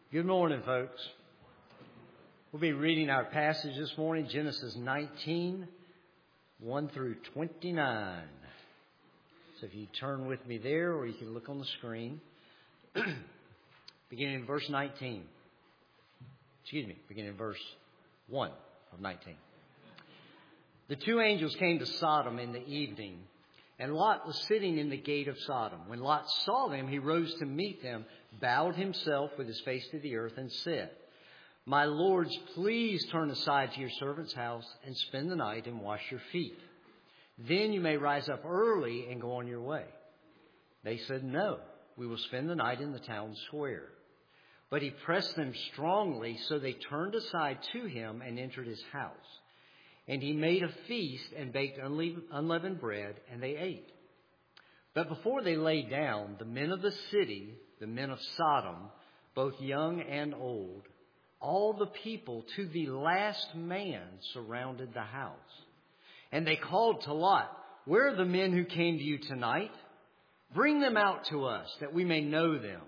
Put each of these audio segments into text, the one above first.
Good morning, folks. We'll be reading our passage this morning, Genesis 19, 1 through 29. So if you turn with me there, or you can look on the screen, beginning in verse 19. Beginning in verse 1 of 19. The two angels came to Sodom in the evening, and Lot was sitting in the gate of Sodom. When Lot saw them, he rose to meet them, bowed himself with his face to the earth, and said, "My lords, please turn aside to your servant's house and spend the night and wash your feet. Then you may rise up early and go on your way." They said, "No, we will spend the night in the town square." But he pressed them strongly, so they turned aside to him and entered his house. And he made a feast and baked unleavened bread, and they ate. But before they lay down, the men of the city, the men of Sodom, both young and old, all the people to the last man surrounded the house. And they called to Lot, "Where are the men who came to you tonight? Bring them out to us, that we may know them."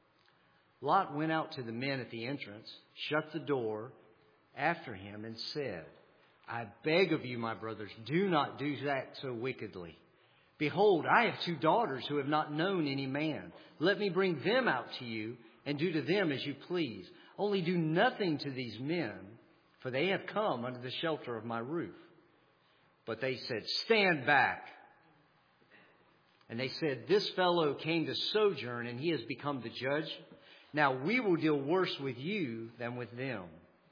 Lot went out to the men at the entrance, shut the door after him, and said, "I beg of you, my brothers, do not do that so wickedly. Behold, I have two daughters who have not known any man. Let me bring them out to you and do to them as you please. Only do nothing to these men, for they have come under the shelter of my roof." But they said, "Stand back." And they said, "This fellow came to sojourn, and he has become the judge. Now we will deal worse with you than with them."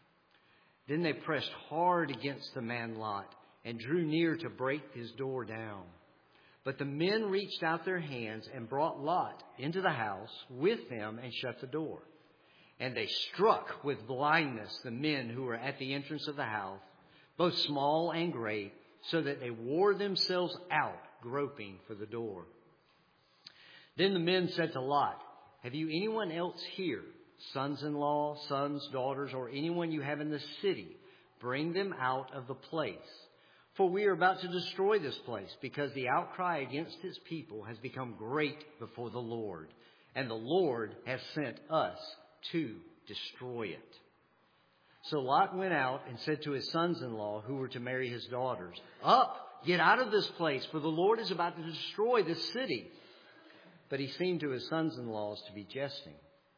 Then they pressed hard against the man Lot and drew near to break his door down. But the men reached out their hands and brought Lot into the house with them and shut the door. And they struck with blindness the men who were at the entrance of the house, both small and great, so that they wore themselves out groping for the door. Then the men said to Lot, "Have you anyone else here? Sons-in-law, sons, daughters, or anyone you have in the city? Bring them out of the place. For we are about to destroy this place, because the outcry against his people has become great before the Lord, and the Lord has sent us to destroy it." So Lot went out and said to his sons-in-law who were to marry his daughters, "Up, get out of this place, for the Lord is about to destroy this city." But he seemed to his sons-in-laws to be jesting.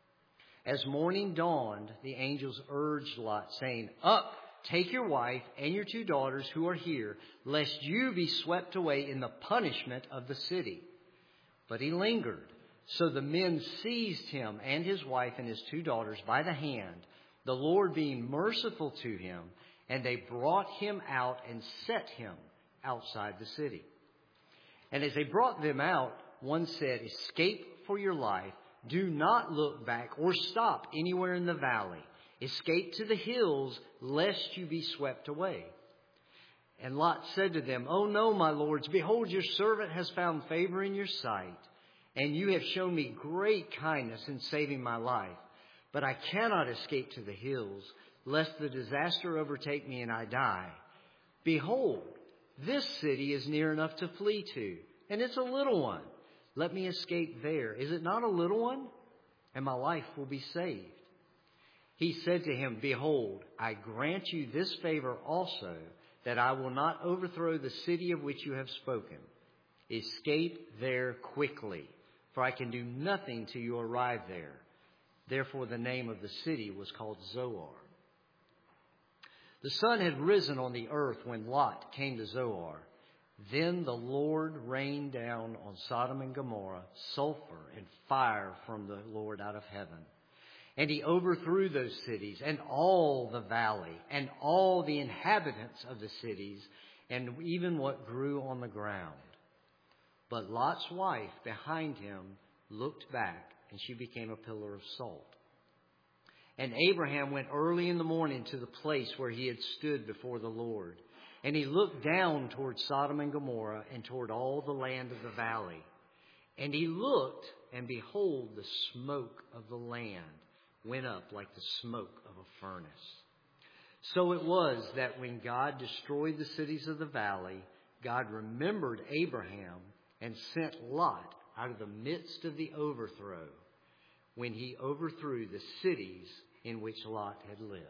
As morning dawned, the angels urged Lot, saying, "Up, take your wife and your two daughters who are here, lest you be swept away in the punishment of the city." But he lingered. So the men seized him and his wife and his two daughters by the hand, the Lord being merciful to him, and they brought him out and set him outside the city. And as they brought them out, one said, "Escape for your life. Do not look back or stop anywhere in the valley. Escape to the hills, lest you be swept away." And Lot said to them, "Oh no, my lords, behold, your servant has found favor in your sight, and you have shown me great kindness in saving my life. But I cannot escape to the hills, lest the disaster overtake me and I die. Behold, this city is near enough to flee to, and it's a little one. Let me escape there. Is it not a little one? And my life will be saved." He said to him, "Behold, I grant you this favor also, that I will not overthrow the city of which you have spoken. Escape there quickly, for I can do nothing till you arrive there." Therefore the name of the city was called Zoar. The sun had risen on the earth when Lot came to Zoar. Then the Lord rained down on Sodom and Gomorrah sulfur and fire from the Lord out of heaven. And he overthrew those cities and all the valley and all the inhabitants of the cities and even what grew on the ground. But Lot's wife behind him looked back, and she became a pillar of salt. And Abraham went early in the morning to the place where he had stood before the Lord. And he looked down toward Sodom and Gomorrah and toward all the land of the valley. And he looked, and behold, the smoke of the land went up like the smoke of a furnace. So it was that when God destroyed the cities of the valley, God remembered Abraham and sent Lot out of the midst of the overthrow. when he overthrew the cities in which Lot had lived.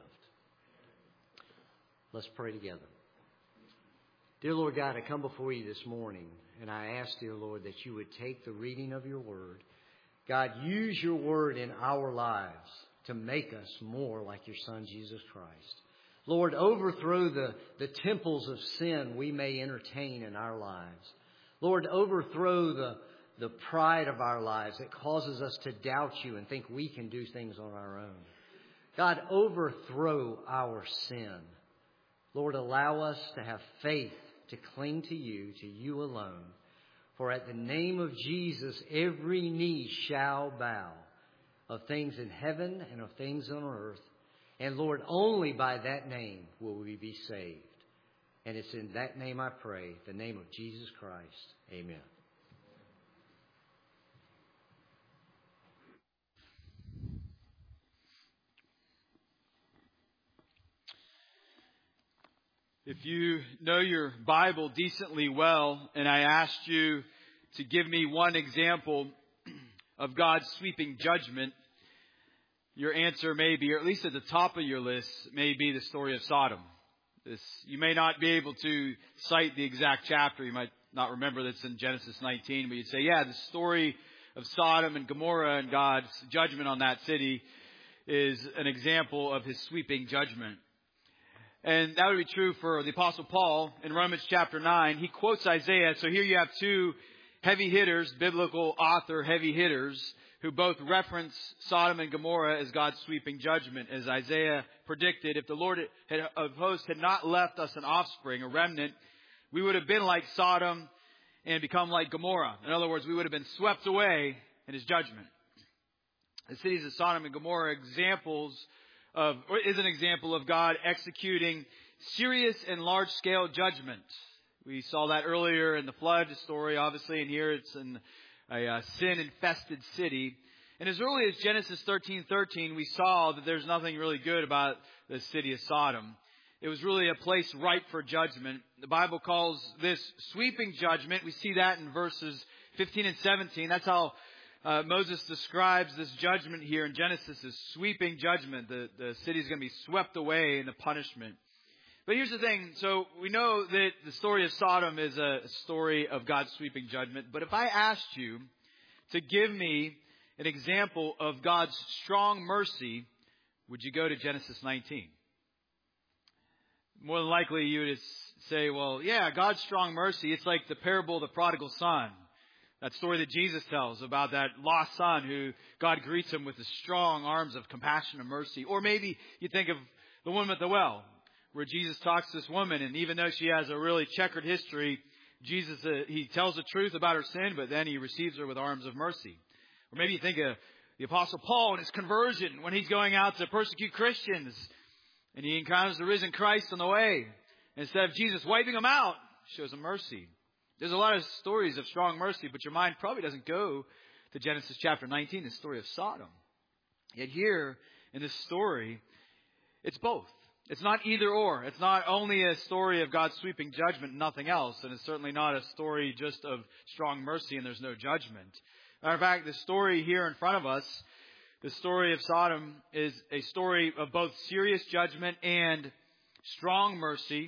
Let's pray together. Dear Lord God, I come before you this morning, and I ask, dear Lord, that you would take the reading of your word. God, use your word in our lives to make us more like your Son, Jesus Christ. Lord, overthrow the temples of sin we may entertain in our lives. Lord, overthrow the pride of our lives that causes us to doubt you and think we can do things on our own. God, overthrow our sin. Lord, allow us to have faith to cling to you alone. For at the name of Jesus, every knee shall bow, of things in heaven and of things on earth. And Lord, only by that name will we be saved. And it's in that name I pray, the name of Jesus Christ. Amen. If you know your Bible decently well, and I asked you to give me one example of God's sweeping judgment, your answer may be, or at least at the top of your list, may be the story of Sodom. You may not be able to cite the exact chapter. You might not remember that's in Genesis 19, but you'd say, yeah, the story of Sodom and Gomorrah and God's judgment on that city is an example of his sweeping judgment. And that would be true for the Apostle Paul in Romans chapter 9. He quotes Isaiah. So here you have two heavy hitters, biblical author heavy hitters, who both reference Sodom and Gomorrah as God's sweeping judgment. As Isaiah predicted, if the Lord of hosts had not left us an offspring, a remnant, we would have been like Sodom and become like Gomorrah. In other words, we would have been swept away in his judgment. The cities of Sodom and Gomorrah is an example of God executing serious and large-scale judgment. We saw that earlier in the flood story, obviously, and here it's in a sin-infested city. And as early as Genesis 13:13, we saw that there's nothing really good about the city of Sodom. It was really a place ripe for judgment. The Bible calls this sweeping judgment. We see that in verses 15 and 17. That's how Moses describes this judgment here in Genesis as sweeping judgment. The city is going to be swept away in the punishment. But here's the thing. So we know that the story of Sodom is a story of God's sweeping judgment. But if I asked you to give me an example of God's strong mercy, would you go to Genesis 19? More than likely you would say, well, yeah, God's strong mercy. It's like the parable of the prodigal son. That story that Jesus tells about that lost son who God greets him with the strong arms of compassion and mercy. Or maybe you think of the woman at the well, where Jesus talks to this woman, and even though she has a really checkered history, Jesus, he tells the truth about her sin, but then he receives her with arms of mercy. Or maybe you think of the Apostle Paul and his conversion when he's going out to persecute Christians, and he encounters the risen Christ on the way. Instead of Jesus wiping him out, shows him mercy. There's a lot of stories of strong mercy, but your mind probably doesn't go to Genesis chapter 19, the story of Sodom. Yet here in this story, it's both. It's not either or. It's not only a story of God's sweeping judgment and nothing else. And it's certainly not a story just of strong mercy and there's no judgment. Matter of fact, the story here in front of us, the story of Sodom, is a story of both serious judgment and strong mercy,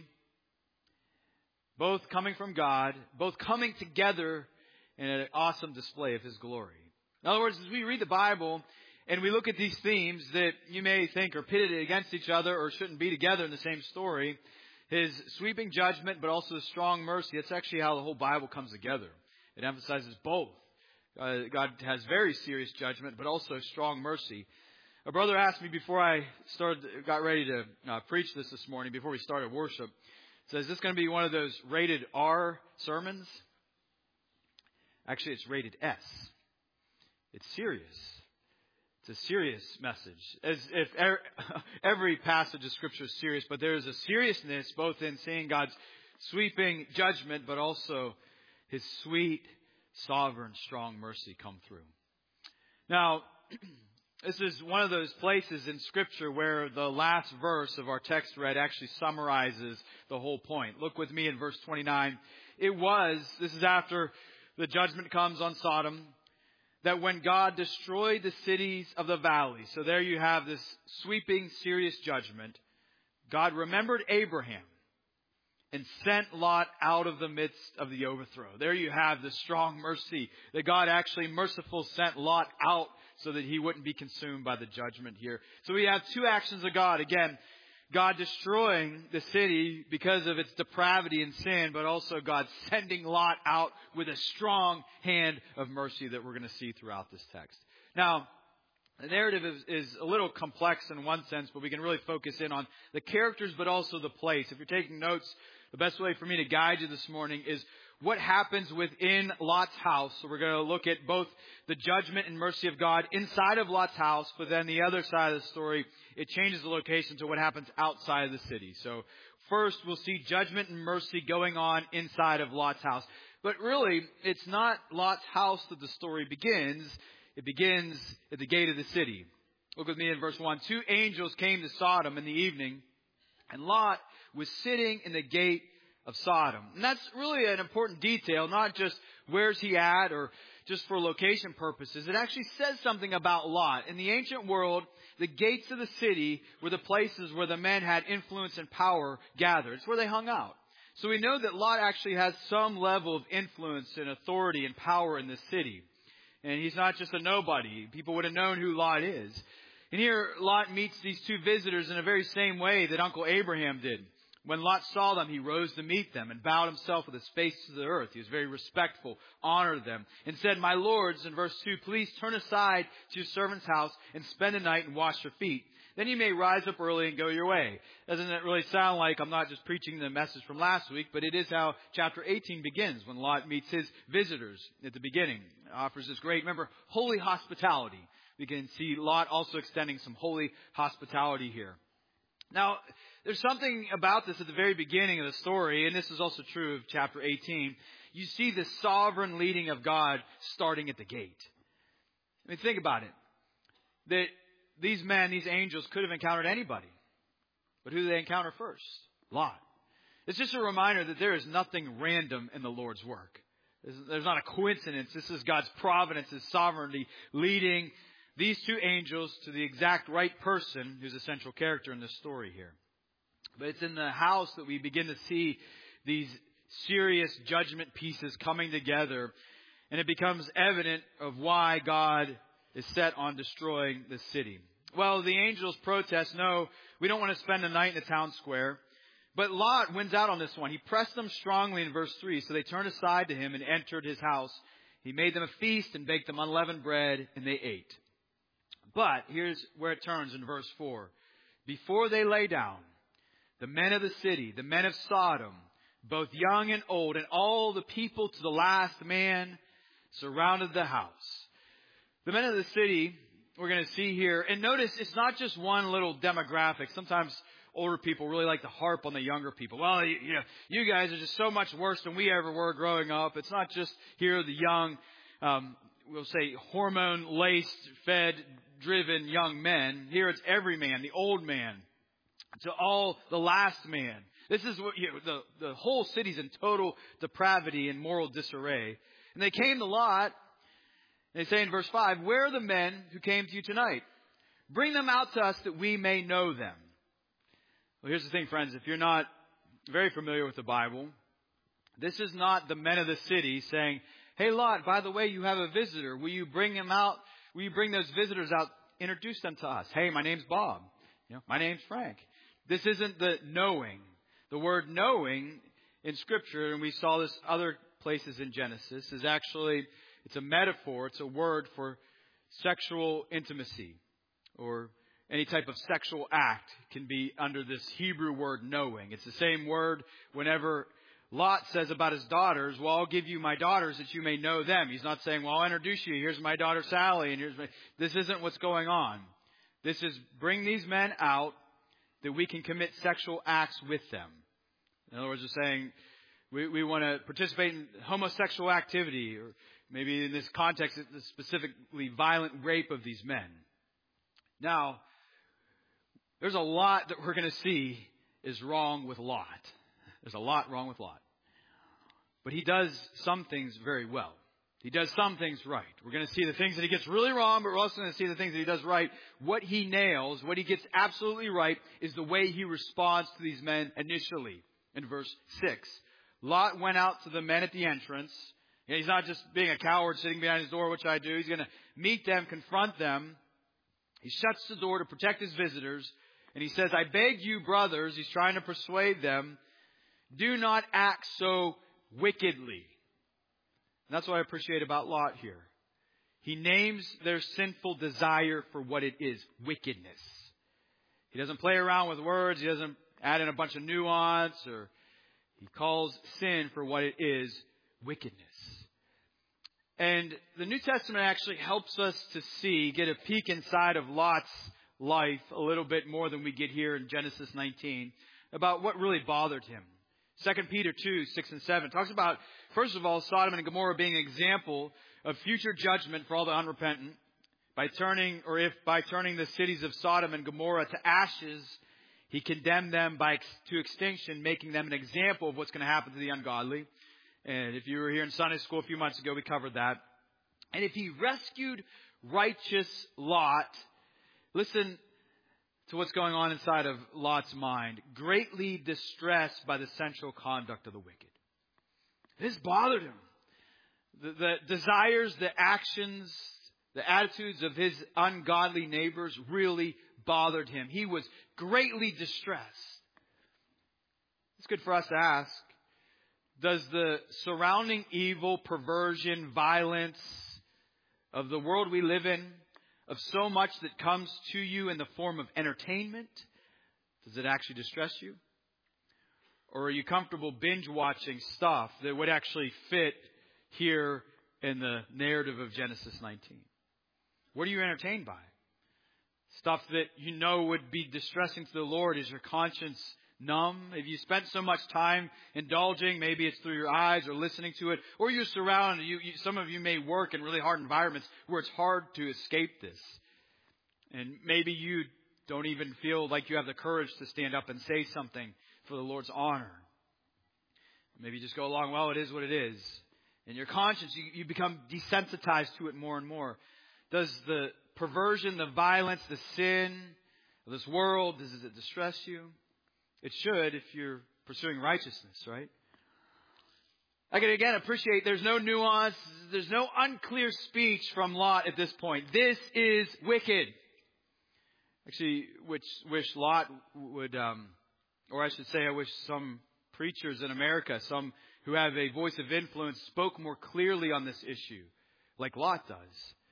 both coming from God, both coming together in an awesome display of His glory. In other words, as we read the Bible and we look at these themes that you may think are pitted against each other or shouldn't be together in the same story, His sweeping judgment but also strong mercy, that's actually how the whole Bible comes together. It emphasizes both. God has very serious judgment but also strong mercy. A brother asked me before I got ready to preach this morning, before we started worship, says, is this going to be one of those rated R sermons? Actually, it's rated S. It's serious. It's a serious message. As if every passage of Scripture is serious, but there is a seriousness both in seeing God's sweeping judgment, but also His sweet, sovereign, strong mercy come through. Now, this is one of those places in Scripture where the last verse of our text read actually summarizes the whole point. Look with me in verse 29. This is after the judgment comes on Sodom. that when God destroyed the cities of the valley, so there you have this sweeping, serious judgment, God remembered Abraham and sent Lot out of the midst of the overthrow. There you have the strong mercy that God actually merciful sent Lot out so that he wouldn't be consumed by the judgment here. So we have two actions of God. Again, God destroying the city because of its depravity and sin, but also God sending Lot out with a strong hand of mercy that we're going to see throughout this text. Now, the narrative is a little complex in one sense, but we can really focus in on the characters, but also the place. If you're taking notes, the best way for me to guide you this morning is what happens within Lot's house. So we're going to look at both the judgment and mercy of God inside of Lot's house, but then the other side of the story, it changes the location to what happens outside of the city. So first we'll see judgment and mercy going on inside of Lot's house. But really, it's not Lot's house that the story begins. It begins at the gate of the city. Look with me in verse 1. 2 angels came to Sodom in the evening, and Lot was sitting in the gate of Sodom. And that's really an important detail, not just where's he at or just for location purposes. It actually says something about Lot. In the ancient world, the gates of the city were the places where the men had influence and power gathered. It's where they hung out. So we know that Lot actually has some level of influence and authority and power in the city. And he's not just a nobody. People would have known who Lot is. And here Lot meets these two visitors in the very same way that Uncle Abraham did. When Lot saw them, he rose to meet them and bowed himself with his face to the earth. He was very respectful, honored them, and said, "My lords," in verse 2, "please turn aside to your servant's house and spend the night and wash your feet. Then you may rise up early and go your way." Doesn't it really sound like I'm not just preaching the message from last week, but it is how chapter 18 begins when Lot meets his visitors at the beginning. It offers this great, remember, holy hospitality. We can see Lot also extending some holy hospitality here. Now, there's something about this at the very beginning of the story, and this is also true of chapter 18. You see the sovereign leading of God starting at the gate. I mean, think about it. That these men, these angels, could have encountered anybody. But who do they encounter first? Lot. It's just a reminder that there is nothing random in the Lord's work. There's not a coincidence. This is God's providence, His sovereignty, leading these two angels to the exact right person who's a central character in this story here. But it's in the house that we begin to see these serious judgment pieces coming together. And it becomes evident of why God is set on destroying the city. Well, the angels protest, "No, we don't want to spend the night in the town square." But Lot wins out on this one. He pressed them strongly in verse 3. So they turned aside to him and entered his house. He made them a feast and baked them unleavened bread, and they ate. But here's where it turns in verse 4. Before they lay down, the men of the city, the men of Sodom, both young and old, and all the people to the last man, surrounded the house. The men of the city, we're going to see here, and notice it's not just one little demographic. Sometimes older people really like to harp on the younger people. Well, you guys are just so much worse than we ever were growing up. It's not just here the young, we'll say hormone-laced, fed-driven young men. Here it's every man, the old man, to all the last man. This is what the whole city's in total depravity and moral disarray. And they came to Lot. They say in verse 5, "Where are the men who came to you tonight? Bring them out to us that we may know them." Well, here's the thing, friends. If you're not very familiar with the Bible, this is not the men of the city saying, "Hey, Lot, by the way, you have a visitor. Will you bring him out? Will you bring those visitors out? Introduce them to us. Hey, my name's Bob. My name's Frank." This isn't the knowing. The word knowing in Scripture, and we saw this other places in Genesis, is actually, it's a metaphor. It's a word for sexual intimacy or any type of sexual act can be under this Hebrew word knowing. It's the same word whenever Lot says about his daughters, "Well, I'll give you my daughters that you may know them." He's not saying, "Well, I'll introduce you. Here's my daughter Sally." And this isn't what's going on. This is bring these men out that we can commit sexual acts with them. In other words, they're saying we want to participate in homosexual activity, or maybe in this context, it's specifically violent rape of these men. Now, there's a lot that we're going to see is wrong with Lot. There's a lot wrong with Lot. But he does some things very well. He does some things right. We're going to see the things that he gets really wrong, but we're also going to see the things that he does right. What he nails, what he gets absolutely right, is the way he responds to these men initially. In verse 6, Lot went out to the men at the entrance. And he's not just being a coward sitting behind his door, which I do. He's going to meet them, confront them. He shuts the door to protect his visitors. And he says, I beg you, brothers, he's trying to persuade them, do not act so wickedly. And that's what I appreciate about Lot here. He names their sinful desire for what it is, wickedness. He doesn't play around with words. He doesn't add in a bunch of nuance. Or he calls sin for what it is, wickedness. And the New Testament actually helps us to get a peek inside of Lot's life a little bit more than we get here in Genesis 19 about what really bothered him. 2 Peter 2, 6 and 7 talks about, first of all, Sodom and Gomorrah being an example of future judgment for all the unrepentant by turning the cities of Sodom and Gomorrah to ashes. He condemned them to extinction, making them an example of what's going to happen to the ungodly. And if you were here in Sunday school a few months ago, we covered that. And if he rescued righteous Lot, listen to what's going on inside of Lot's mind. Greatly distressed by the sensual conduct of the wicked. This bothered him. The desires, the actions, the attitudes of his ungodly neighbors really bothered him. He was greatly distressed. It's good for us to ask, does the surrounding evil, perversion, violence of the world we live in, of so much that comes to you in the form of entertainment, does it actually distress you? Or are you comfortable binge watching stuff that would actually fit here in the narrative of Genesis 19? What are you entertained by? Stuff that you know would be distressing to the Lord. Is your conscience numb? Have you spent so much time indulging? Maybe it's through your eyes or listening to it. Or you're surrounded. Some of you may work in really hard environments where it's hard to escape this. And maybe you don't even feel like you have the courage to stand up and say something for the Lord's honor. Maybe you just go along, well, it is what it is. In your conscience, you become desensitized to it more and more. Does the perversion, the violence, the sin of this world, does it distress you? It should if you're pursuing righteousness, right? I can again appreciate there's no nuance, there's no unclear speech from Lot at this point. This is wicked. Actually, wish Lot would, or I should say I wish some preachers in America, some who have a voice of influence, spoke more clearly on this issue, like Lot does.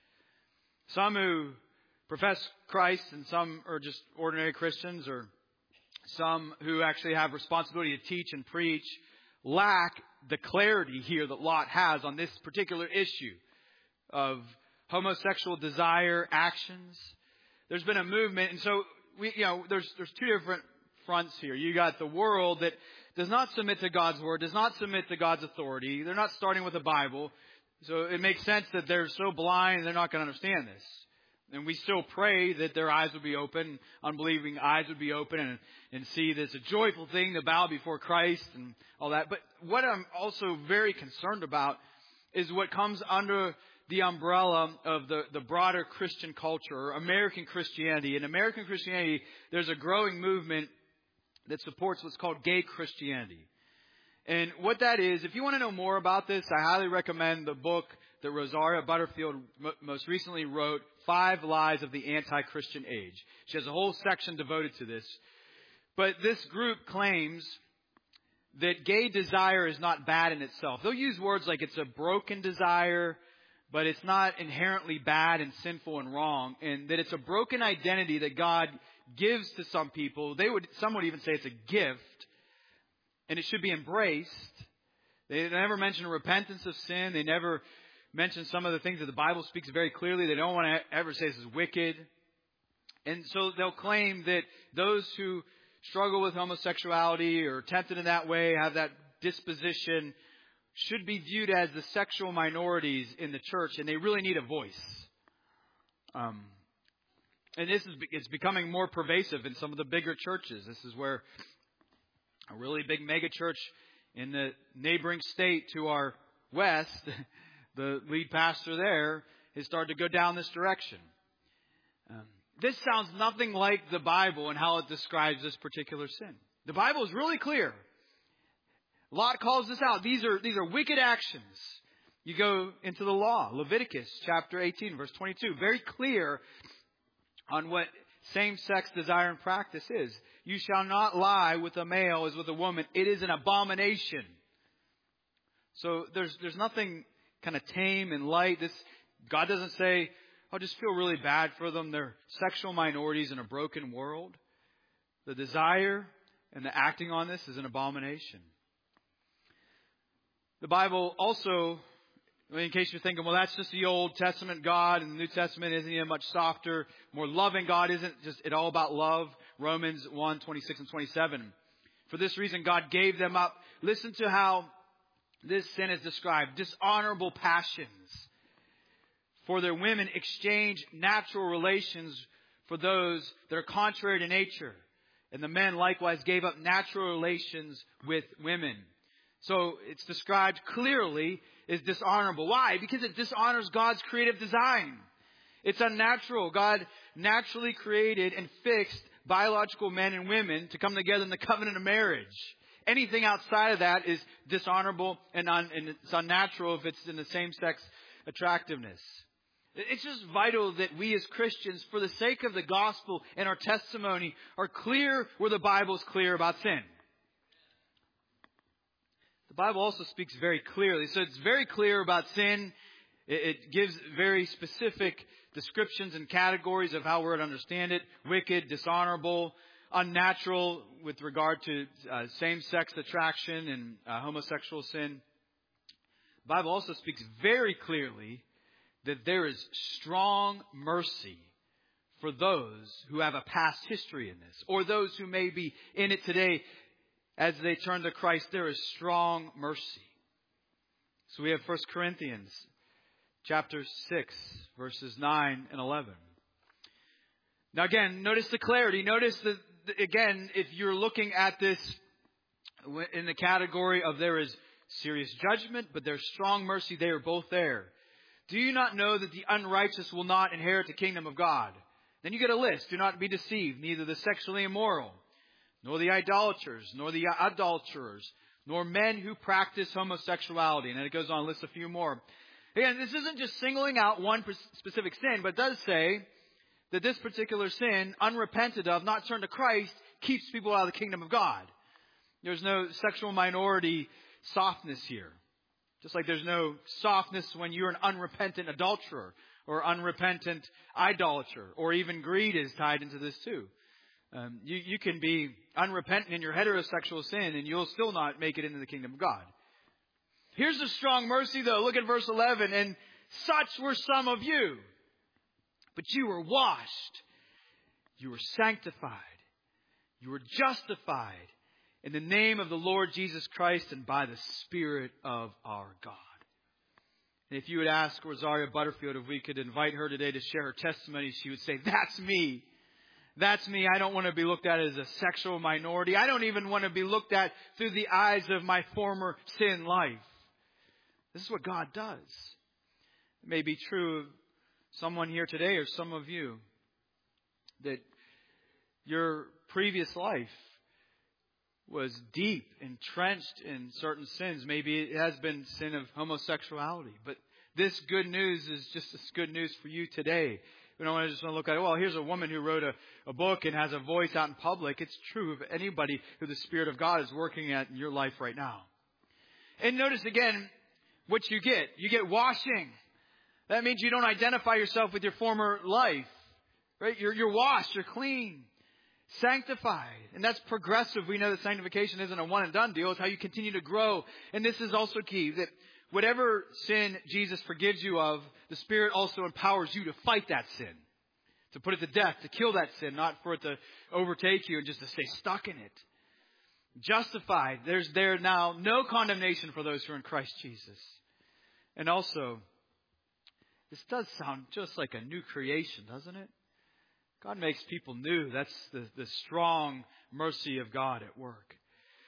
Some who profess Christ and some are just ordinary Christians, or some who actually have responsibility to teach and preach, lack the clarity here that Lot has on this particular issue of homosexual desire, actions. There's been a movement, and so there's two different fronts here. You got the world that does not submit to God's word, does not submit to God's authority. They're not starting with the Bible. So it makes sense that they're so blind they're not going to understand this. And we still pray that their eyes would be open, unbelieving eyes would be open, and see that it's a joyful thing to bow before Christ and all that. But what I'm also very concerned about is what comes under the umbrella of the broader Christian culture, or American Christianity. In American Christianity, there's a growing movement that supports what's called gay Christianity. And what that is, if you want to know more about this, I highly recommend the book that Rosaria Butterfield most recently wrote, 5 Lies of the Anti-Christian Age. She has a whole section devoted to this. But this group claims that gay desire is not bad in itself. They'll use words like it's a broken desire, but it's not inherently bad and sinful and wrong, and that it's a broken identity that God gives to some people. Some would even say it's a gift, and it should be embraced. They never mention repentance of sin. They never mention some of the things that the Bible speaks very clearly. They don't want to ever say this is wicked. And so they'll claim that those who struggle with homosexuality or are tempted in that way, have that disposition, should be viewed as the sexual minorities in the church, and they really need a voice. And it's becoming more pervasive in some of the bigger churches. This is where a really big mega church in the neighboring state to our west, the lead pastor there has started to go down this direction. This sounds nothing like the Bible and how it describes this particular sin. The Bible is really clear. Lot calls this out. These are wicked actions. You go into the law, Leviticus chapter 18, verse 22, very clear on what same-sex desire and practice is. You shall not lie with a male as with a woman. It is an abomination. So there's nothing kind of tame and light. God doesn't say, "I'll just feel really bad for them. They're sexual minorities in a broken world." The desire and the acting on this is an abomination. The Bible also, in case you're thinking, well, that's just the Old Testament God, and the New Testament isn't even much softer, more loving God, isn't just it all about love? Romans 1, 26 and 27. For this reason, God gave them up. Listen to how this sin is described. Dishonorable passions. For their women exchange natural relations for those that are contrary to nature. And the men likewise gave up natural relations with women. So it's described clearly as dishonorable. Why? Because it dishonors God's creative design. It's unnatural. God naturally created and fixed biological men and women to come together in the covenant of marriage. Anything outside of that is dishonorable and it's unnatural if it's in the same-sex attractiveness. It's just vital that we as Christians, for the sake of the gospel and our testimony, are clear where the Bible is clear about sin. The Bible also speaks very clearly. So it's very clear about sin. It gives very specific descriptions and categories of how we're to understand it. Wicked, dishonorable, unnatural with regard to same-sex attraction and homosexual sin. The Bible also speaks very clearly that there is strong mercy for those who have a past history in this, or those who may be in it today as they turn to Christ. There is strong mercy. So we have 1 Corinthians chapter 6, verses 9 and 11. Now again, notice the clarity. Notice that, again, if you're looking at this in the category of there is serious judgment, but there's strong mercy, they are both there. Do you not know that the unrighteous will not inherit the kingdom of God? Then you get a list. Do not be deceived. Neither the sexually immoral, nor the idolaters, nor the adulterers, nor men who practice homosexuality. And then it goes on and lists a few more. Again, this isn't just singling out one specific sin, but it does say that this particular sin, unrepented of, not turned to Christ, keeps people out of the kingdom of God. There's no sexual minority softness here. Just like there's no softness when you're an unrepentant adulterer or unrepentant idolater, or even greed is tied into this too. You can be unrepentant in your heterosexual sin and you'll still not make it into the kingdom of God. Here's the strong mercy though. Look at verse 11. And such were some of you, but you were washed, you were sanctified, you were justified in the name of the Lord Jesus Christ and by the Spirit of our God. And if you would ask Rosaria Butterfield if we could invite her today to share her testimony, she would say, "That's me. That's me. I don't want to be looked at as a sexual minority. I don't even want to be looked at through the eyes of my former sin life." This is what God does. It may be true of someone here today or some of you that your previous life was deep, entrenched in certain sins. Maybe it has been sin of homosexuality. But this good news is just as good news for you today. We don't want to just look at, well, here's a woman who wrote a book and has a voice out in public. It's true of anybody who the Spirit of God is working at in your life right now. And notice again what you get. You get washing. That means you don't identify yourself with your former life. Right? You're washed. You're clean. Sanctified. And that's progressive. We know that sanctification isn't a one and done deal. It's how you continue to grow. And this is also key, that whatever sin Jesus forgives you of, the Spirit also empowers you to fight that sin. To put it to death, to kill that sin, not for it to overtake you and just to stay stuck in it. Justified. There's there now no condemnation for those who are in Christ Jesus. And also, this does sound just like a new creation, doesn't it? God makes people new. That's the strong mercy of God at work.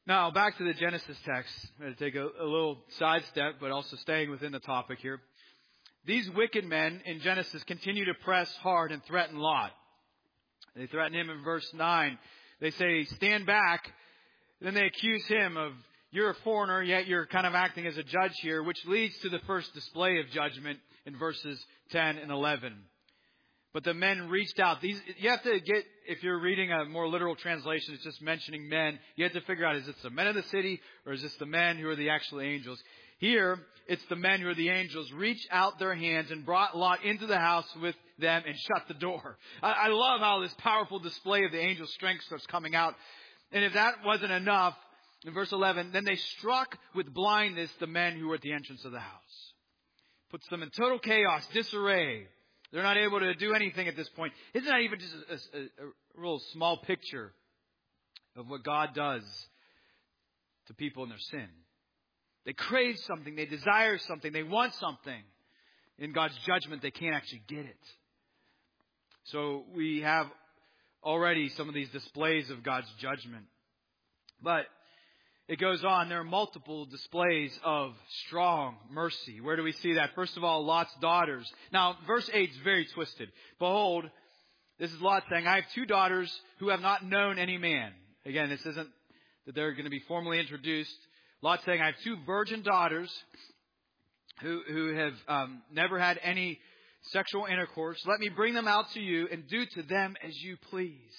Now, back to the Genesis text. I'm going to take a little sidestep, but also staying within the topic here. These wicked men in Genesis continue to press hard and threaten Lot. They threaten him in verse 9. They say, stand back. Then they accuse him of, you're a foreigner, yet you're kind of acting as a judge here, which leads to the first display of judgment in verses 10 and 11. But the men reached out. You have to get, if you're reading a more literal translation, it's just mentioning men. You have to figure out, is this the men of the city or is this the men who are the actual angels? Here, it's the men who are the angels reached out their hands and brought Lot into the house with them and shut the door. I love how this powerful display of the angel's strength starts coming out. And if that wasn't enough, in verse 11, then they struck with blindness the men who were at the entrance of the house. Puts them in total chaos, disarray. They're not able to do anything at this point. Isn't that even just a real small picture of what God does to people in their sin? They crave something, they desire something, they want something. In God's judgment, they can't actually get it. So we have already some of these displays of God's judgment. But it goes on. There are multiple displays of strong mercy. Where do we see that? First of all, Lot's daughters. Now, verse 8 is very twisted. Behold, this is Lot saying, I have 2 daughters who have not known any man. Again, this isn't that they're going to be formally introduced. Lot saying, I have 2 virgin daughters who have never had any sexual intercourse. Let me bring them out to you and do to them as you please.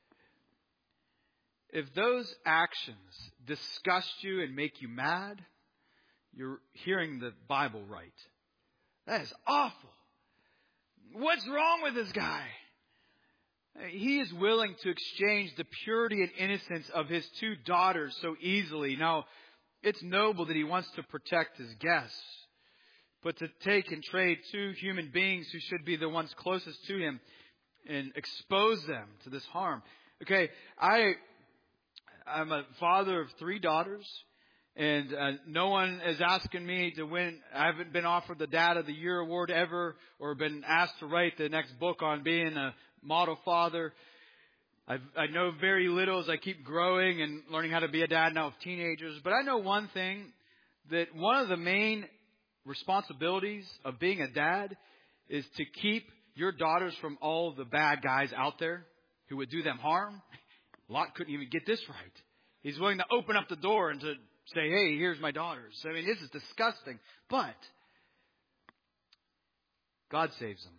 If those actions disgust you and make you mad, you're hearing the Bible right. That is awful. What's wrong with this guy? He is willing to exchange the purity and innocence of his 2 daughters so easily. Now, it's noble that he wants to protect his guests. But to take and trade 2 human beings who should be the ones closest to him and expose them to this harm. Okay, I'm a father of 3 daughters, and no one is asking me to win. I haven't been offered the Dad of the Year award ever, or been asked to write the next book on being a model father. I know very little as I keep growing and learning how to be a dad now of teenagers. But I know one thing, that one of the main responsibilities of being a dad is to keep your daughters from all the bad guys out there who would do them harm. Lot couldn't even get this right. He's willing to open up the door and to say, hey, here's my daughters. I mean, this is disgusting. But God saves them.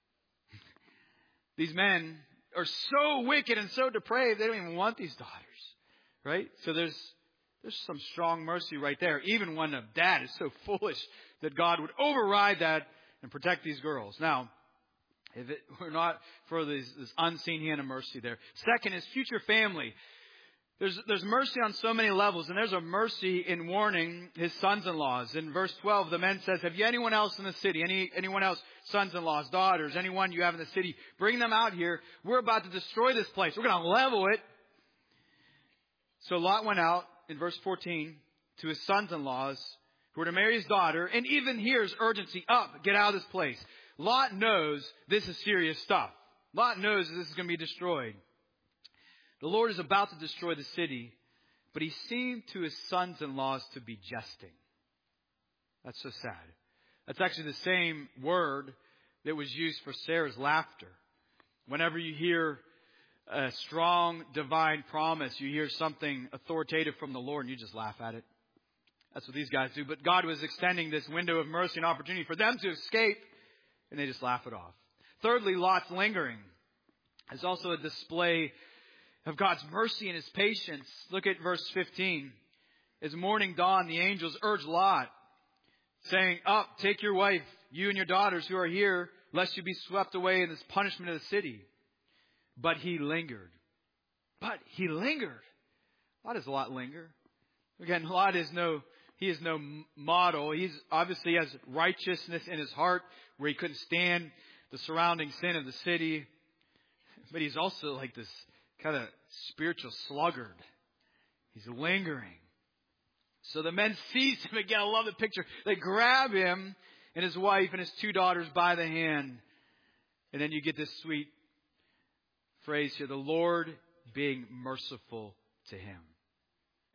These men are so wicked and so depraved, they don't even want these daughters. Right? So there's some strong mercy right there. Even when a dad is so foolish that God would override that and protect these girls. Now, if it were not for this unseen hand of mercy there. Second is future family. There's mercy on so many levels, and there's a mercy in warning his sons-in-laws. In verse 12, the men says, have you anyone else in the city? Anyone else, sons-in-laws, daughters, anyone you have in the city? Bring them out here. We're about to destroy this place. We're going to level it. So Lot went out, in verse 14, to his sons-in-laws who were to marry his daughter. And even here's urgency. Up, get out of this place. Lot knows this is serious stuff. Lot knows this is going to be destroyed. The Lord is about to destroy the city, but he seemed to his sons-in-laws to be jesting. That's so sad. That's actually the same word that was used for Sarah's laughter. Whenever you hear a strong divine promise, you hear something authoritative from the Lord and you just laugh at it. That's what these guys do. But God was extending this window of mercy and opportunity for them to escape, and they just laugh it off. Thirdly, Lot's lingering is also a display of God's mercy and his patience. Look at verse 15. As morning dawned, the angels urged Lot, saying, up, take your wife, you and your daughters who are here, lest you be swept away in this punishment of the city. But he lingered. Why does Lot linger? Again, Lot is no model. He's obviously has righteousness in his heart where he couldn't stand the surrounding sin of the city. But he's also like this kind of spiritual sluggard. He's lingering. So the men seize him again. I love the picture. They grab him and his wife and his 2 daughters by the hand. And then you get this sweet phrase here, the Lord being merciful to him.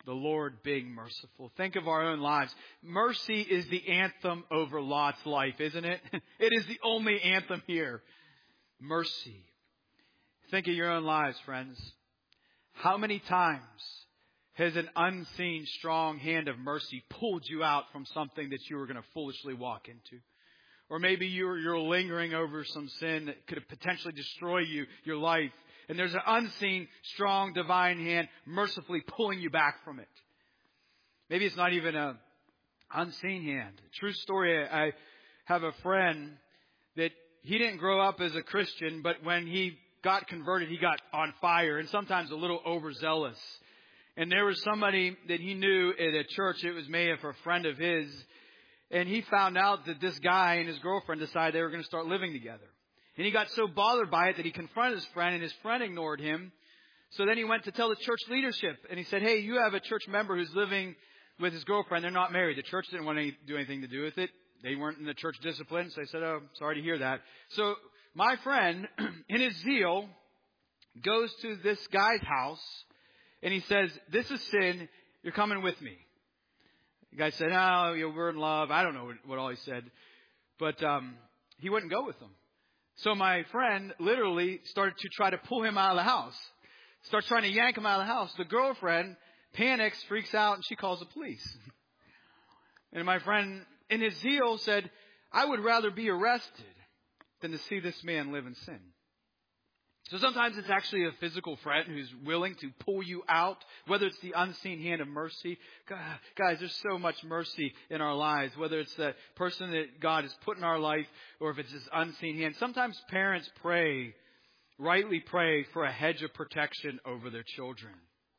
the Lord being merciful. Think of our own lives. Mercy is the anthem over Lot's life, isn't it? It is the only anthem here. Mercy. Think of your own lives, friends. How many times has an unseen, strong hand of mercy pulled you out from something that you were going to foolishly walk into? Or maybe you're lingering over some sin that could have potentially destroyed your life. And there's an unseen, strong, divine hand mercifully pulling you back from it. Maybe it's not even an unseen hand. True story, I have a friend that he didn't grow up as a Christian, but when he got converted, he got on fire and sometimes a little overzealous. And there was somebody that he knew at a church, it was maybe for a friend of his, and he found out that this guy and his girlfriend decided they were going to start living together. And he got so bothered by it that he confronted his friend, and his friend ignored him. So then he went to tell the church leadership, and he said, hey, you have a church member who's living with his girlfriend. They're not married. The church didn't want to do anything to do with it. They weren't in the church discipline, so they said, oh, sorry to hear that. So my friend, in his zeal, goes to this guy's house, and he says, this is sin. You're coming with me. The guy said, no, we're in love. I don't know what all he said. But he wouldn't go with them. So my friend literally started to try to pull him out of the house. Starts trying to yank him out of the house. The girlfriend panics, freaks out, and she calls the police. And my friend, in his zeal, said, I would rather be arrested than to see this man live in sin. So sometimes it's actually a physical friend who's willing to pull you out, whether it's the unseen hand of mercy. God, guys, there's so much mercy in our lives, whether it's the person that God has put in our life or if it's this unseen hand. Sometimes parents rightly pray for a hedge of protection over their children.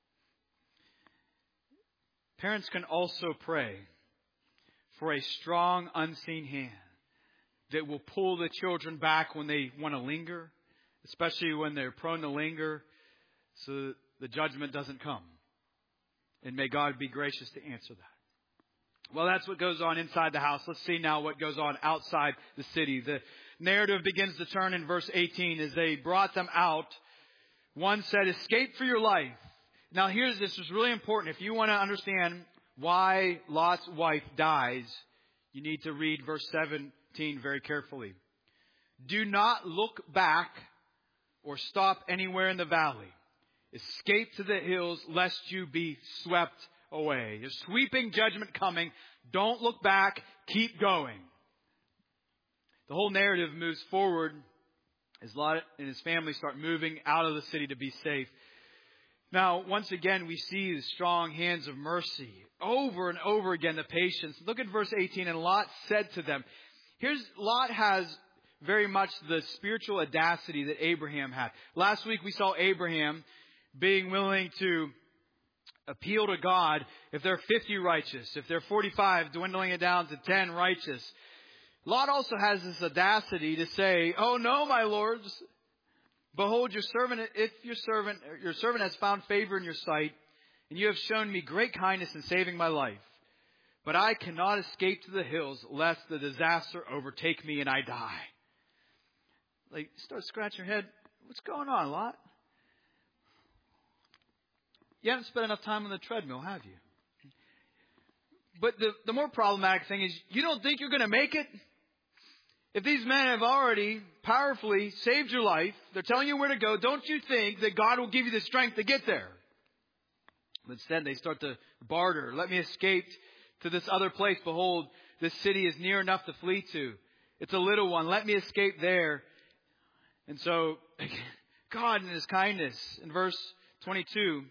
Parents can also pray for a strong unseen hand that will pull the children back when they want to linger, especially when they're prone to linger, so the judgment doesn't come. And may God be gracious to answer that. Well, that's what goes on inside the house. Let's see now what goes on outside the city. The narrative begins to turn in verse 18. As they brought them out, one said, escape for your life. Now this is really important. If you want to understand why Lot's wife dies, you need to read verse 17 very carefully. Do not look back or stop anywhere in the valley. Escape to the hills lest you be swept away. There's sweeping judgment coming. Don't look back. Keep going. The whole narrative moves forward as Lot and his family start moving out of the city to be safe. Now, once again, we see the strong hands of mercy. Over and over again, the patience. Look at verse 18. And Lot said to them, Lot has very much the spiritual audacity that Abraham had. Last week we saw Abraham being willing to appeal to God if there are 50 righteous, if there are 45, dwindling it down to 10 righteous. Lot also has this audacity to say, oh no, my lords, behold your servant, if your servant has found favor in your sight, and you have shown me great kindness in saving my life. But I cannot escape to the hills lest the disaster overtake me and I die. Like, start scratching your head. What's going on, Lot? You haven't spent enough time on the treadmill, have you? But the more problematic thing is, you don't think you're going to make it? If these men have already powerfully saved your life, they're telling you where to go, don't you think that God will give you the strength to get there? But instead, they start to barter. Let me escape to this other place. Behold, this city is near enough to flee to. It's a little one. Let me escape there. And so, God in His kindness, in verse 22,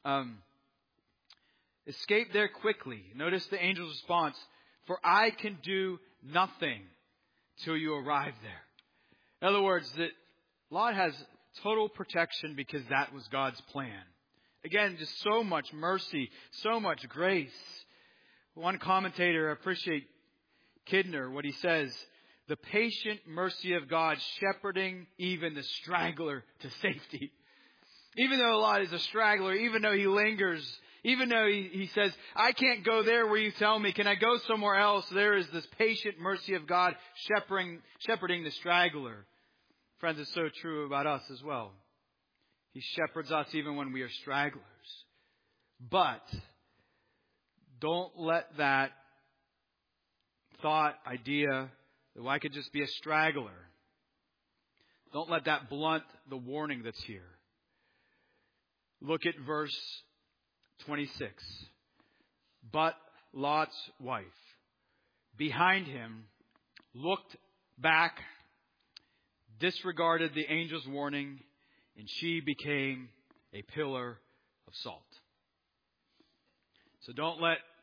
escape there quickly. Notice the angel's response. For I can do nothing till you arrive there. In other words, that Lot has total protection because that was God's plan. Again, just so much mercy, so much grace. One commentator, I appreciate Kidner, what he says, the patient mercy of God shepherding even the straggler to safety. Even though Lot is a straggler, even though he lingers, even though he says, I can't go there where you tell me, can I go somewhere else? There is this patient mercy of God shepherding the straggler. Friends, it's so true about us as well. He shepherds us even when we are stragglers. But Don't let that thought, idea, that I could just be a straggler. Don't let that blunt the warning that's here. Look at verse 26. But Lot's wife, behind him, looked back, disregarded the angel's warning, and she became a pillar of salt. So don't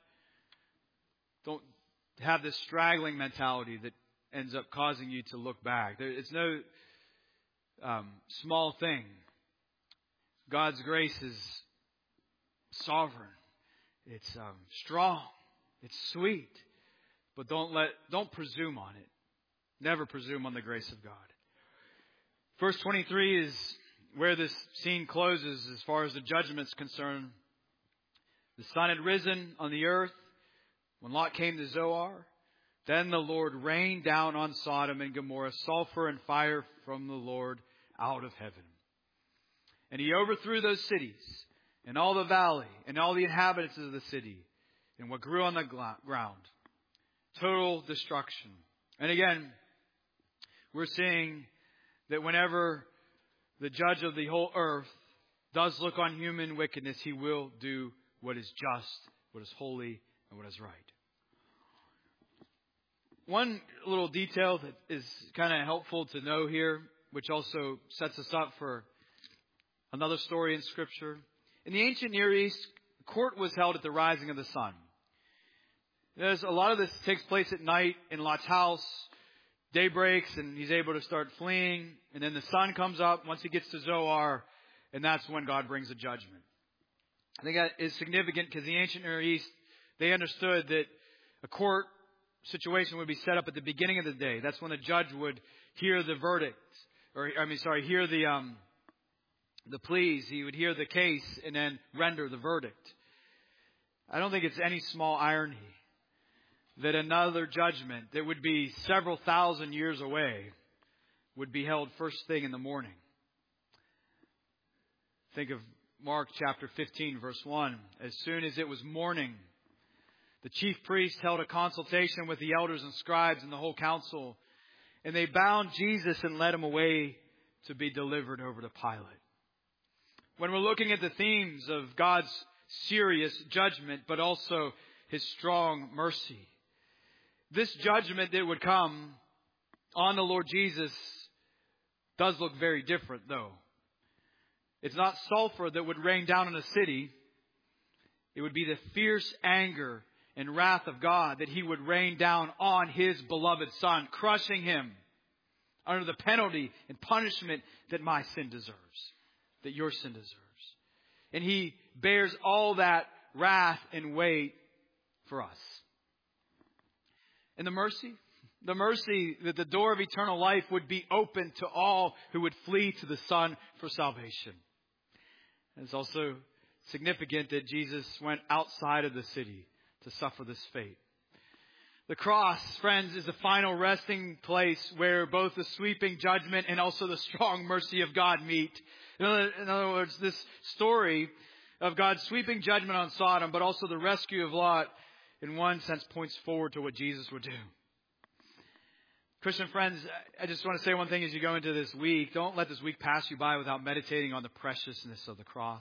have this straggling mentality that ends up causing you to look back. It's no small thing. God's grace is sovereign. It's strong. It's sweet. But don't presume on it. Never presume on the grace of God. Verse 23 is where this scene closes as far as the judgment's concerned. The sun had risen on the earth when Lot came to Zoar. Then the Lord rained down on Sodom and Gomorrah sulfur and fire from the Lord out of heaven. And he overthrew those cities and all the valley and all the inhabitants of the city and what grew on the ground. Total destruction. And again, we're seeing that whenever the judge of the whole earth does look on human wickedness, he will do what is just, what is holy, and what is right. One little detail that is kind of helpful to know here, which also sets us up for another story in Scripture. In the ancient Near East, court was held at the rising of the sun. There's a lot of this takes place at night in Lot's house. Day breaks and he's able to start fleeing. And then the sun comes up once he gets to Zoar. And that's when God brings a judgment. I think that is significant because the ancient Near East, they understood that a court situation would be set up at the beginning of the day. That's when the judge would hear the verdict. Hear the pleas. He would hear the case and then render the verdict. I don't think it's any small irony that another judgment that would be several thousand years away would be held first thing in the morning. Think of Mark chapter 15, verse 1. As soon as it was morning, the chief priest held a consultation with the elders and scribes and the whole council, and they bound Jesus and led him away to be delivered over to Pilate. When we're looking at the themes of God's serious judgment, but also His strong mercy, this judgment that would come on the Lord Jesus does look very different, though. It's not sulfur that would rain down on a city. It would be the fierce anger and wrath of God that He would rain down on His beloved Son, crushing Him under the penalty and punishment that my sin deserves, that your sin deserves. And He bears all that wrath and weight for us. And the mercy that the door of eternal life would be open to all who would flee to the Son for salvation. And it's also significant that Jesus went outside of the city to suffer this fate. The cross, friends, is the final resting place where both the sweeping judgment and also the strong mercy of God meet. In other words, this story of God's sweeping judgment on Sodom, but also the rescue of Lot, in one sense, points forward to what Jesus would do. Christian friends, I just want to say one thing as you go into this week. Don't let this week pass you by without meditating on the preciousness of the cross.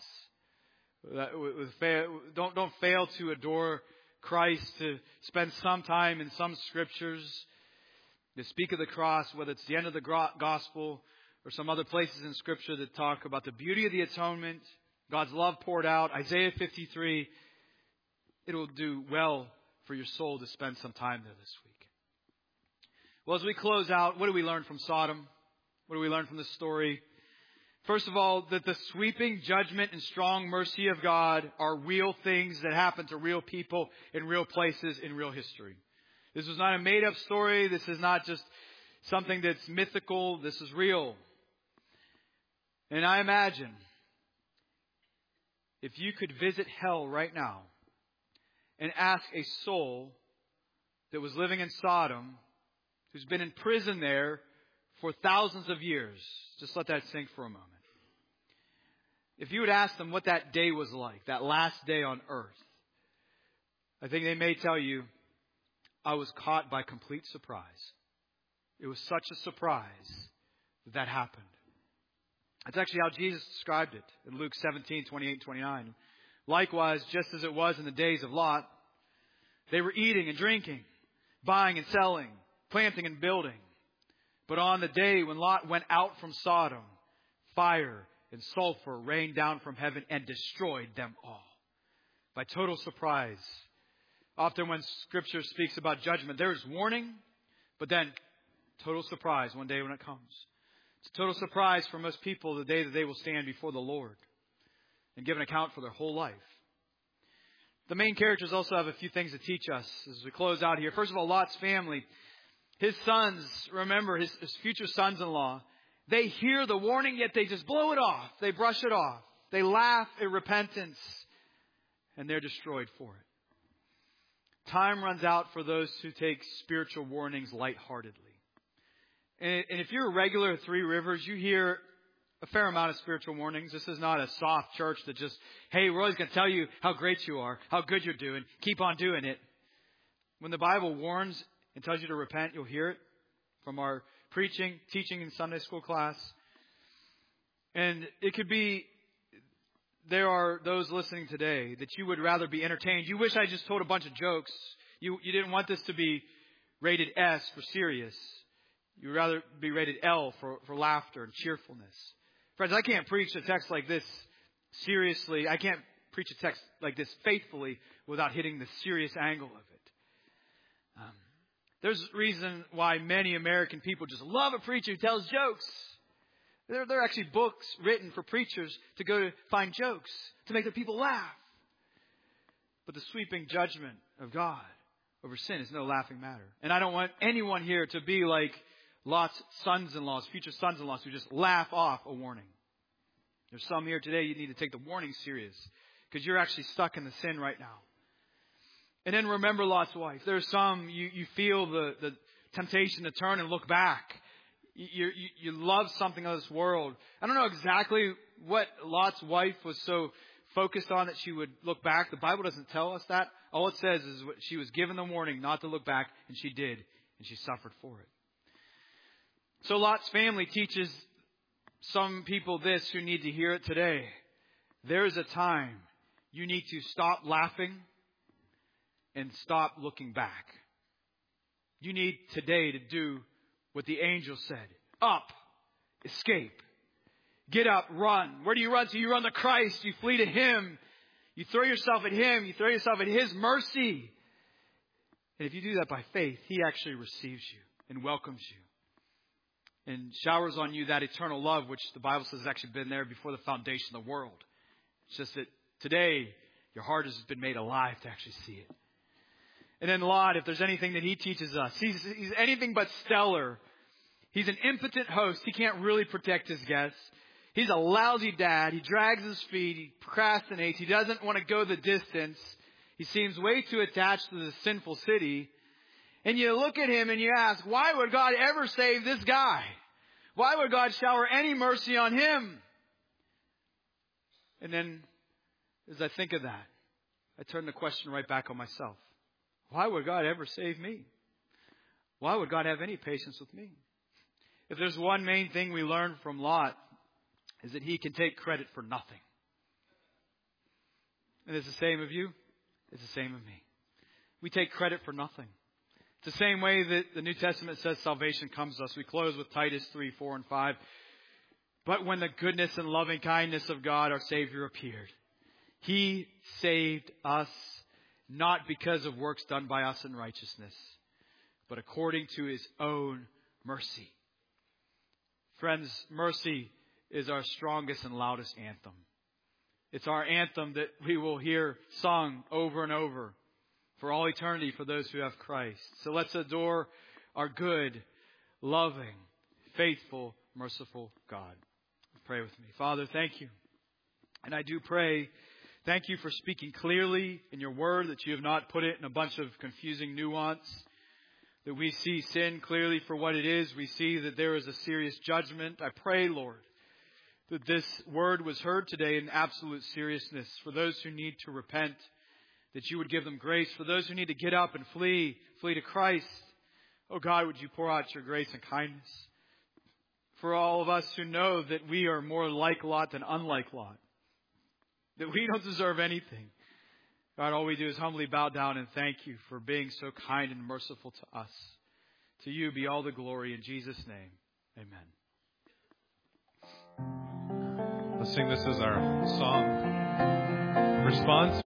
Don't fail to adore Christ, to spend some time in some scriptures to speak of the cross, whether it's the end of the gospel or some other places in Scripture that talk about the beauty of the atonement, God's love poured out, Isaiah 53. It will do well for your soul to spend some time there this week. Well, as we close out, what do we learn from Sodom? What do we learn from this story? First of all, that the sweeping judgment and strong mercy of God are real things that happen to real people in real places in real history. This was not a made-up story. This is not just something that's mythical. This is real. And I imagine if you could visit hell right now and ask a soul that was living in Sodom, who's been in prison there for thousands of years, just let that sink for a moment. If you would ask them what that day was like, that last day on earth, I think they may tell you, I was caught by complete surprise. It was such a surprise that happened. That's actually how Jesus described it in Luke 17, 28, 29. Likewise, just as it was in the days of Lot, they were eating and drinking, buying and selling, planting and building. But on the day when Lot went out from Sodom, fire and sulfur rained down from heaven and destroyed them all. By total surprise. Often when Scripture speaks about judgment, there is warning, but then total surprise one day when it comes. It's a total surprise for most people the day that they will stand before the Lord and give an account for their whole life. The main characters also have a few things to teach us as we close out here. First of all, Lot's family. His sons, remember, his future sons-in-law, they hear the warning, yet they just blow it off. They brush it off. They laugh at repentance, and they're destroyed for it. Time runs out for those who take spiritual warnings lightheartedly. And if you're a regular at Three Rivers, you hear a fair amount of spiritual warnings. This is not a soft church that just, hey, we're always going to tell you how great you are, how good you're doing. Keep on doing it. When the Bible warns and tells you to repent, you'll hear it from our preaching, teaching in Sunday school class. And it could be, there are those listening today that you would rather be entertained. You wish I just told a bunch of jokes. You didn't want this to be rated S for serious. You would rather be rated L for laughter and cheerfulness. Friends, I can't preach a text like this seriously. I can't preach a text like this faithfully without hitting the serious angle of it. There's a reason why many American people just love a preacher who tells jokes. There are actually books written for preachers to go to find jokes, to make the people laugh. But the sweeping judgment of God over sin is no laughing matter. And I don't want anyone here to be like Lot's sons-in-laws, future sons-in-laws, who just laugh off a warning. There's some here today, you need to take the warning serious, because you're actually stuck in the sin right now. And then remember Lot's wife. There's some, you feel the temptation to turn and look back. You love something of this world. I don't know exactly what Lot's wife was so focused on that she would look back. The Bible doesn't tell us that. All it says is she was given the warning not to look back, and she did, and she suffered for it. So Lot's family teaches some people this who need to hear it today. There is a time you need to stop laughing and stop looking back. You need today to do what the angel said. Up, escape, get up, run. Where do you run to? You run to Christ. You flee to Him. You throw yourself at Him. You throw yourself at His mercy. And if you do that by faith, He actually receives you and welcomes you and showers on you that eternal love, which the Bible says has actually been there before the foundation of the world. It's just that today your heart has been made alive to actually see it. And then Lot, if there's anything that he teaches us, he's anything but stellar. He's an impotent host. He can't really protect his guests. He's a lousy dad. He drags his feet. He procrastinates. He doesn't want to go the distance. He seems way too attached to the sinful city. And you look at him and you ask, why would God ever save this guy? Why would God shower any mercy on him? And then, as I think of that, I turn the question right back on myself. Why would God ever save me? Why would God have any patience with me? If there's one main thing we learn from Lot, is that he can take credit for nothing. And it's the same of you. It's the same of me. We take credit for nothing. It's the same way that the New Testament says salvation comes to us. We close with Titus 3, 4, and 5. But when the goodness and loving kindness of God, our Savior, appeared, He saved us not because of works done by us in righteousness, but according to His own mercy. Friends, mercy is our strongest and loudest anthem. It's our anthem that we will hear sung over and over for all eternity for those who have Christ. So let's adore our good, loving, faithful, merciful God. Pray with me. Father, thank you. And I do pray, thank you for speaking clearly in your word, that you have not put it in a bunch of confusing nuance, that we see sin clearly for what it is. We see that there is a serious judgment. I pray, Lord, that this word was heard today in absolute seriousness for those who need to repent, that you would give them grace. For those who need to get up and flee to Christ, oh God, would you pour out your grace and kindness? For all of us who know that we are more like Lot than unlike Lot, that we don't deserve anything, God, all we do is humbly bow down and thank you for being so kind and merciful to us. To you be all the glory in Jesus' name. Amen. Let's sing this as our song response.